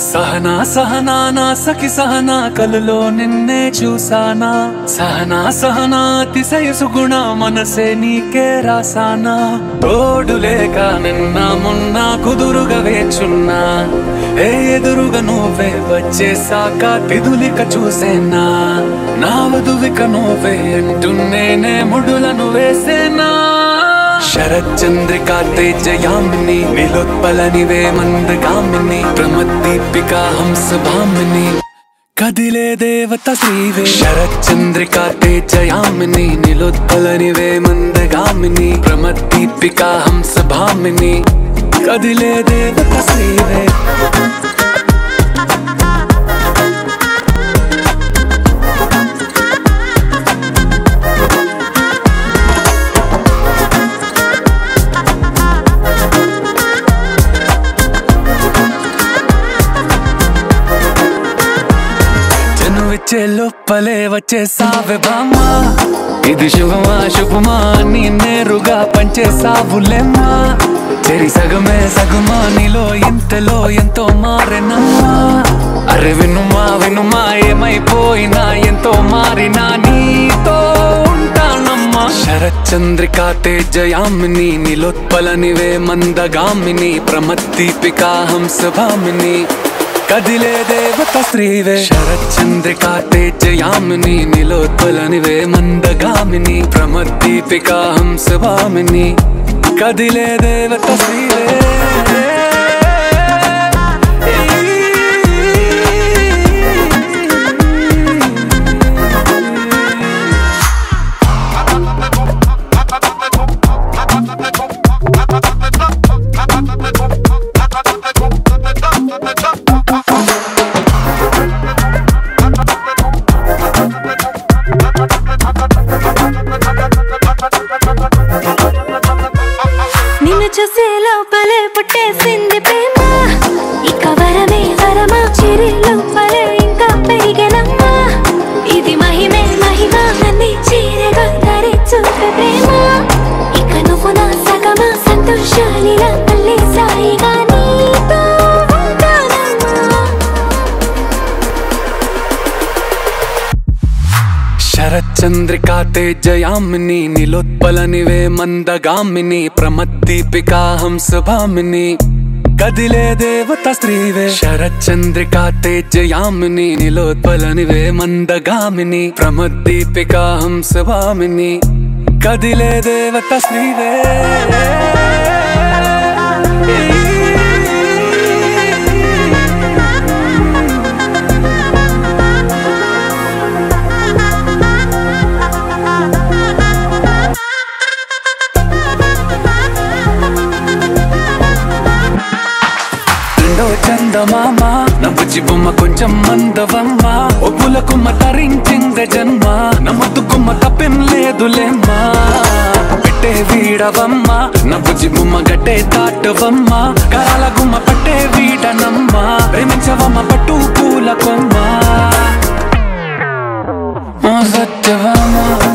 సహనా సహనా నా సఖి సహనా కలలో నిన్నే చూసానా సహనా సహనా అతిశయసు గుణ మనసే నీకే రాసానా తోడు లేక నిన్న మొన్న కుదురుగా వేచున్నా ఏ ఎదురుగా నువ్వే వచ్చేసాక తిదులిక చూసేనా నా వధువిక నువ్వే అంటున్నేనే ముడులను వేసేనా శరచంద్రికా తేజయామిని నీలోత్పలనివే మందగామిని ప్రమద్దీపికా హంసభామిని కదిలే దేవత శ్రీవే శరచంద్రికా తేజయామిని నీలోత్పలనివే మందగామిని ప్రమద్దీపికా హంసభామిని కదిలే దేవత శ్రీవే వచ్చే లోపలే వచ్చేసావే బామ్మా ఇది శుభమా శుభమా నీ నేరుగా పంచేసావులేమ్మా చెరి సగమే సగమా నీలో ఇంతలో ఎంతో మారెనమ్మా అరే వినుమా వినుమా ఏమైపోయినా ఎంతో మారినా నీతో ఉంటానమ్మా శరచంద్రికా తేజయామిని నీలోత్పలనివే మందగామిని ప్రమద్దీపికా హంసభామిని కదిలే దేవత శ్రీవే శరచంద్రికా తేజయామిని నీలోత్పలనివే మందగామిని ప్రమద్దీపికా హంసభామిని కదిలే దేవత శ్రీవే చూసే లోపలే పుట్టేసింది ప్రేమ ఇక వరమే వరమా చిరి లోపలే ఇంకా పెరిగెనమ్మా ఇది మహిమే మహిమ నన్ను చీరగా ధరించుకే ప్రేమ ఇక నువ్వు నా సగమా సంతోషాలిలా మళ్ళీ సాయిగా నీతో ఉంటానమ్మా శరచంద్రికా తేజయామిని నీలోత్పలనివే మందగామిని ప్రమద్దీపికా హంసభామిని కదిలే దేవత శ్రీవే శరచంద్రికా తేజయామిని నీలోత్పలనివే మందగామిని ప్రమద్దీపికా హంసభామిని కదిలే దేవత శ్రీవే చందమామ నవ్వుచి బొమ్మ కొంచెం మందవమ్మ ఒప్పుల కుమ్మ తరించిందే జన్మ నమ్మద్దు కుమ్మ తప్పేం లేదులేమ్మా పెట్టే వీడవమ్మ నవ్వుచి బొమ్మ గట్టే దాటవమ్మ కరాల గుమ్మ పట్టే వీడనమ్మ ప్రేమించవమ్మ పట్టు పూల కొమ్మ సత్యవమ్మ